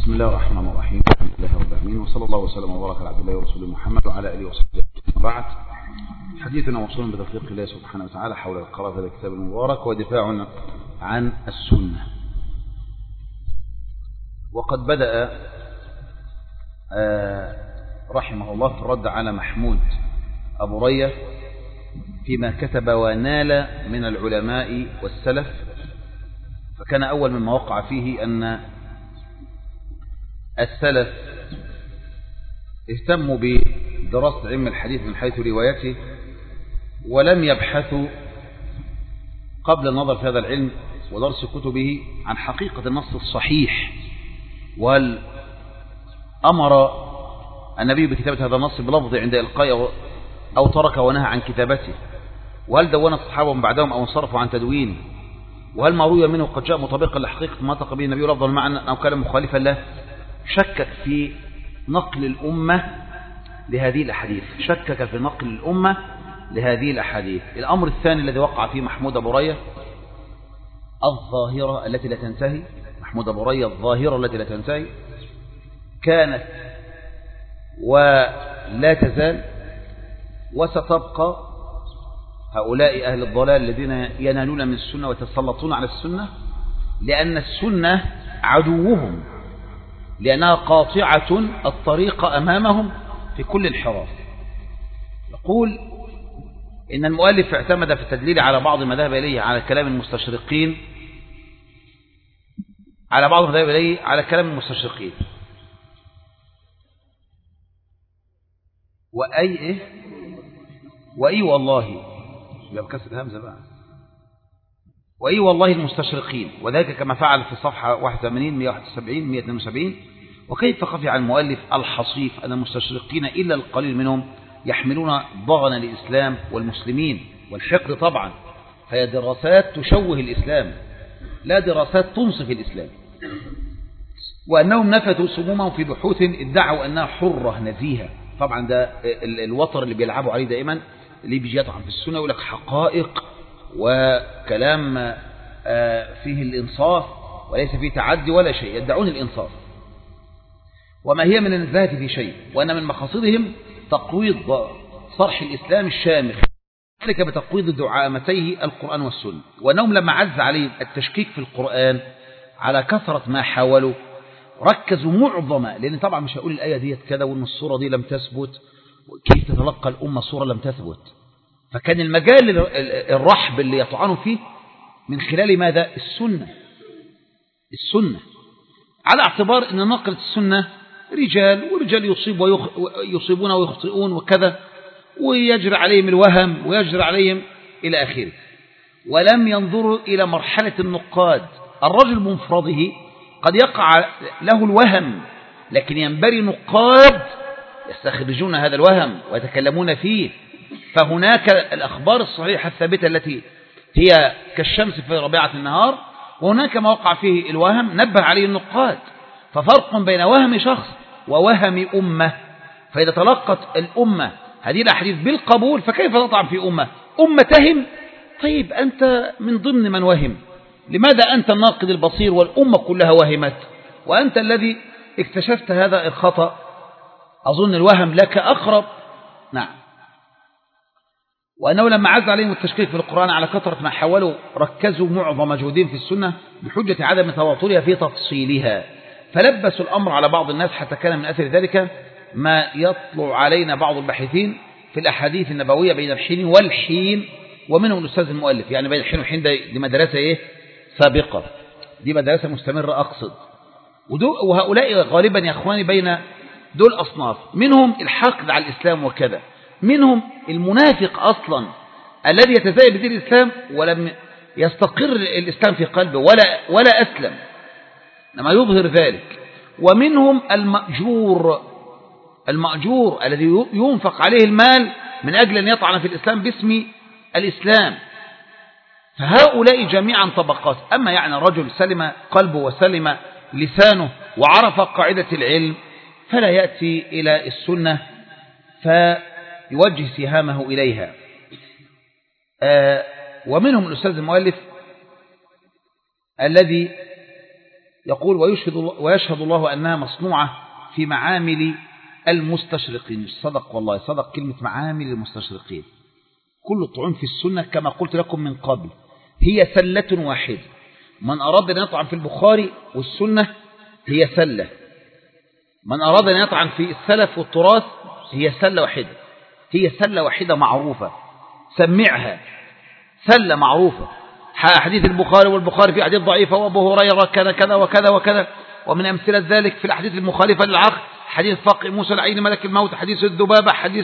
بسم الله الرحمن الرحيم. الحمد لله رب العالمين، وصلى الله وسلم وبارك على عبد الله ورسوله محمد وعلى اله وصحبه اجمعين. بعد، حديثنا موصول بتوفيق الله سبحانه وتعالى حول القراءة هذا الكتاب المبارك ودفاع عن السنة. وقد بدأ رحمه الله في الرد على محمود أبو رية فيما كتب ونال من العلماء والسلف. فكان أول مما وقع فيه أن السلف اهتموا بدراسة علم الحديث من حيث روايته، ولم يبحثوا قبل النظر في هذا العلم ودرس كتبه عن حقيقة النص الصحيح، وهل أمر النبي بكتابة هذا النص بلفظ عند إلقائه أو ترك ونهى عن كتابته، وهل دون الصحابة من بعدهم أو انصرفوا عن تدوينه، وهل ما روي منه قد جاء مطابقا لحقيقة ما نطق به النبي لفظا المعنى أو كان مخالفا له. شكك في نقل الأمة لهذه الأحاديث، شكك في نقل الأمة لهذه الأحاديث. الأمر الثاني الذي وقع فيه محمود أبو رية الظاهرة التي لا تنتهي. محمود أبو رية الظاهرة التي لا تنتهي كانت ولا تزال وستبقى هؤلاء أهل الضلال الذين ينالون من السنة ويتسلطون على السنة، لأن السنة عدوهم، لأنها قاطعة الطريق أمامهم في كل انحراف. يقول إن المؤلف اعتمد في التدليل على بعض ما ذهب إليه على كلام المستشرقين، على بعض ما ذهب إليه على كلام المستشرقين. وأي والله بكسر همزة بقى، وأي والله المستشرقين، وذلك كما فعل في صفحة 81 171 172. وكيف خفي عن المؤلف الحصيف أن المستشرقين إلا القليل منهم يحملون ضغن الإسلام والمسلمين والحقد طبعا، فهي دراسات تشوه الإسلام لا دراسات تنصف الإسلام، وأنهم نفثوا سمومهم في بحوث ادعوا أنها حرة نزيهة. طبعا ده الوتر اللي بيلعبوا عليه دائما، اللي بيجي يطعن في السنة يقول لك حقائق وكلام فيه الإنصاف وليس فيه تعدي ولا شيء، يدعون الإنصاف وما هي من النزاهة في شيء، وأن من مقاصدهم تقويض صرح الإسلام الشامخ، ذلك بتقويض دعامتيه القرآن والسنة. وأنهم لما عز عليهم التشكيك في القرآن على كثرة ما حاولوا ركزوا معظمة، لأن طبعا مش هقول الآية دي كذا وأن الصورة دي لم تثبت، كيف تتلقى الأمة صورة لم تثبت. فكان المجال الرحب اللي يطعنوا فيه من خلال ماذا؟ السنة، على اعتبار أن نقل السنة رجال، ورجال يصيبون ويخطئون وكذا، ويجري عليهم الوهم ويجري عليهم إلى آخره. ولم ينظروا إلى مرحلة النقاد. الرجل بمفرده قد يقع له الوهم، لكن ينبغي نقاد يستخرجون هذا الوهم ويتكلمون فيه. فهناك الأخبار الصحيحة الثابتة التي هي كالشمس في ربيعة النهار، وهناك ما وقع فيه الوهم نبه عليه النقاد. ففرق بين وهم شخص ووهم أمة. فإذا تلقت الأمة هذه الأحاديث بالقبول، فكيف تطعن في أمة تهم؟ طيب أنت من ضمن من وهم، لماذا أنت الناقد البصير والأمة كلها وهمت وأنت الذي اكتشفت هذا الخطأ؟ أظن الوهم لك أقرب. نعم. وأنه لما عز عليهم التشكيك في القرآن على كثرة ما حاولوا ركزوا معظم جهودهم في السنة بحجة عدم تواترها في تفصيلها، فلبسوا الأمر على بعض الناس حتى كان من أثر ذلك ما يطلع علينا بعض الباحثين في الأحاديث النبوية بين الحين والحين، ومنهم الأستاذ المؤلف. يعني بين الحين والحين دي مدرسة سابقة، دي مدرسة مستمرة أقصد. وهؤلاء غالبا يا أخواني بين دول أصناف، منهم الحقد على الإسلام وكذا، منهم المنافق أصلا الذي يتزايد بدين الإسلام ولم يستقر الإسلام في قلبه ولا أسلم لما يظهر ذلك، ومنهم المأجور الذي ينفق عليه المال من أجل أن يطعن في الإسلام باسم الإسلام. فهؤلاء جميعا طبقات. أما يعني رجل سلم قلبه وسلم لسانه وعرف قاعدة العلم فلا يأتي إلى السنة فيوجه سهامه إليها. ومنهم الأستاذ المؤلف الذي يقول ويشهد الله أنها مصنوعة في معامل المستشرقين. صدق والله، صدق كلمة معامل المستشرقين. كل الطعون في السنة كما قلت لكم من قبل هي سلة واحدة. من أراد أن يطعن في البخاري والسنة هي سلة، من أراد أن يطعن في السلف والتراث هي سلة واحدة، هي سلة واحدة معروفة، سمعها سلة معروفة. حديث البخاري والبخاري في حديث ضعيفة، وأبو هريرة كذا كذا وكذا وكذا. ومن أمثلة ذلك في الأحاديث المخالفة للعقل حديث فقه موسى العين ملك الموت، حديث الذبابة، حديث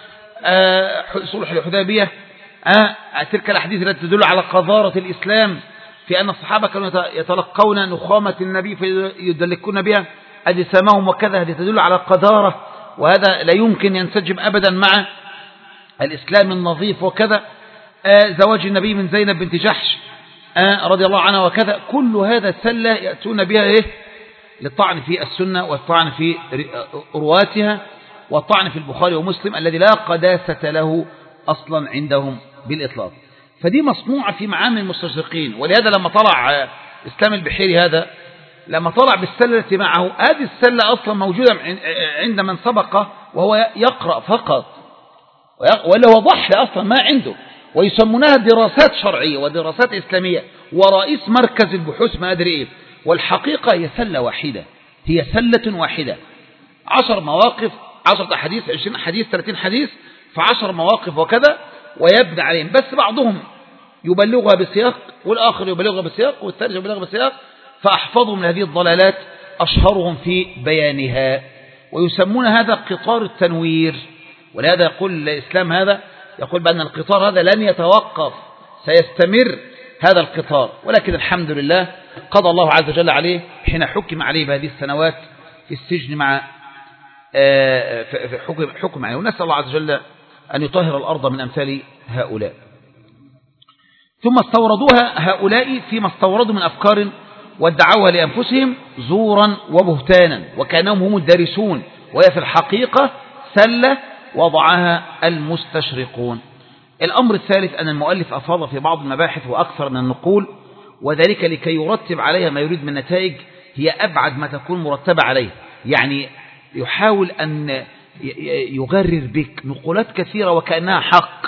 صلح الحديبية، تلك الأحاديث التي تدل على قذارة الإسلام في أن الصحابة كانوا يتلقون نخامة النبي فيدلكون بها أجسامهم وكذا، هذه تدل على القذارة، وهذا لا يمكن ينسجم أبدا مع الإسلام النظيف وكذا. زواج النبي من زينب بنت جحش رضي الله عنها وكذا، كل هذا سلة يأتون بها للطعن في السنة والطعن في رواتها والطعن في البخاري ومسلم الذي لا قداسة له أصلا عندهم بالإطلاق. فدي مصنوعة في معامل المستشرقين. ولهذا لما طلع إسلام البحيري هذا، لما طلع بالسلة التي معه، هذه السلة أصلا موجودة عند من سبق وهو يقرأ فقط، ولا هو ضحل أصلا ما عنده، ويسمونها دراسات شرعية ودراسات إسلامية، ورئيس مركز البحوث ما أدري إيه. والحقيقة هي سلة واحدة، هي سلة واحدة، 10 مواقف، 10 أحاديث، 20 حديث، 30 حديث، ف10 مواقف وكذا، ويبنى عليهم. بس بعضهم يبلغها بسياق، والآخر يبلغها بسياق، والثالث يبلغها بسياق، فأحفظهم من هذه الضلالات أشهرهم في بيانها، ويسمون هذا قطار التنوير. ولهذا يقول الإسلام هذا، يقول بأن القطار هذا لن يتوقف، سيستمر هذا القطار. ولكن الحمد لله قضى الله عز وجل عليه حين حكم عليه بهذه السنوات في السجن مع حكم عليه. ونسأل الله عز وجل أن يطهر الأرض من أمثال هؤلاء. ثم استوردوها هؤلاء فيما استوردوا من أفكار وادعوها لأنفسهم زورا وبهتانا، وكانهم هم الدارسون، وهي في الحقيقة سلة وضعها المستشرقون. الأمر الثالث أن المؤلف أفاض في بعض المباحث وأكثر من النقول، وذلك لكي يرتب عليها ما يريد من نتائج هي أبعد ما تكون مرتبة عليه. يعني يحاول أن يغرر بك نقولات كثيرة وكأنها حق،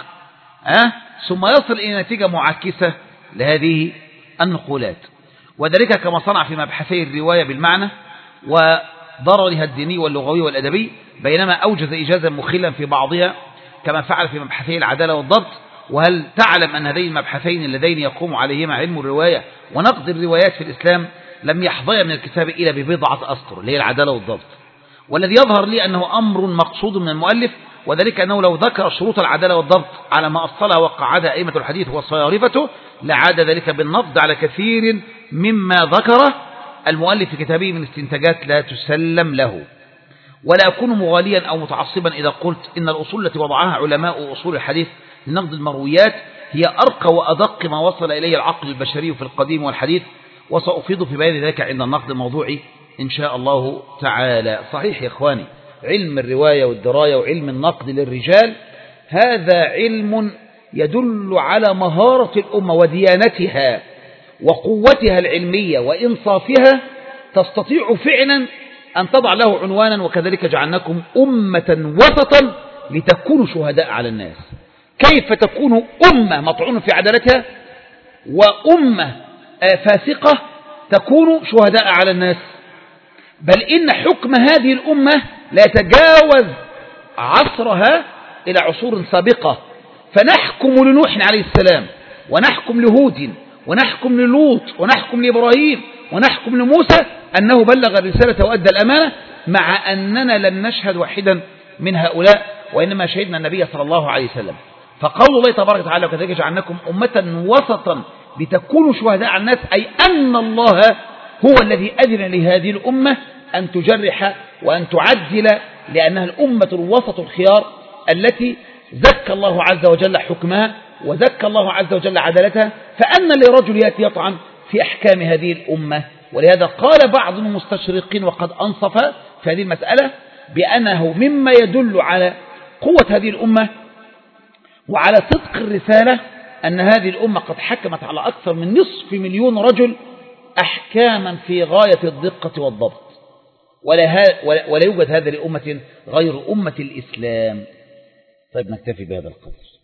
ثم يصل إلى نتيجة معاكسة لهذه النقولات. وذلك كما صنع في مبحثي الرواية بالمعنى وضررها الديني واللغوي والأدبي، بينما أوجز إجازا مخلا في بعضها كما فعل في مبحثي العدالة والضبط. وهل تعلم أن هذين المبحثين اللذين يقوم عليهما علم الرواية ونقد الروايات في الإسلام لم يحظيا من الكتاب إلا ببضعة أسطر، اللي هي العدالة والضبط. والذي يظهر لي أنه أمر مقصود من المؤلف، وذلك أنه لو ذكر شروط العدالة والضبط على ما أصلها وقعدها أئمة الحديث وصيارفته لعاد ذلك بالنقد على كثير مما ذكره المؤلف في كتابه من استنتاجات لا تسلم له. ولا أكون مغاليا أو متعصبا إذا قلت إن الأصول التي وضعها علماء أصول الحديث لنقد المرويات هي أرقى وأدق ما وصل إليه العقل البشري في القديم والحديث، وسأفيض في بيان ذلك عند النقد الموضوعي إن شاء الله تعالى. صحيح يا إخواني، علم الرواية والدراية وعلم النقد للرجال هذا علم يدل على مهارة الأمة وديانتها وقوتها العلمية وإنصافها، تستطيع فعلا أن تضع له عنوانا: وكذلك جعلناكم أمة وسطا لتكونوا شهداء على الناس. كيف تكون أمة مطعون في عدالتها وأمة فاسقة تكون شهداء على الناس؟ بل إن حكم هذه الأمة لا يتجاوز عصرها إلى عصور سابقة، فنحكم لنوح عليه السلام، ونحكم لهود، ونحكم للوط، ونحكم لإبراهيم، ونحكم لموسى أنه بلغ الرسالة وأدى الأمانة، مع أننا لم نشهد واحدا من هؤلاء، وإنما شهدنا النبي صلى الله عليه وسلم. فقول الله تبارك وتعالى: وكذلك جعلناكم أمة وسطا لتكونوا شهداء على الناس، أي أن الله هو الذي أذن لهذه الأمة أن تجرح وأن تعدل، لأنها الأمة الوسط الخيار التي زكى الله عز وجل حكمها وزكى الله عز وجل عدالتها، فأن لرجل يأتي يطعن في أحكام هذه الأمة. ولهذا قال بعض المستشرقين وقد أنصف في هذه المسألة بأنه مما يدل على قوة هذه الأمة وعلى صدق الرسالة أن هذه الأمة قد حكمت على أكثر من 500,000 رجل أحكاما في غاية الدقة والضبط، ولا يوجد هذا لأمة غير أمة الإسلام. طيب نكتفي بهذا القدر.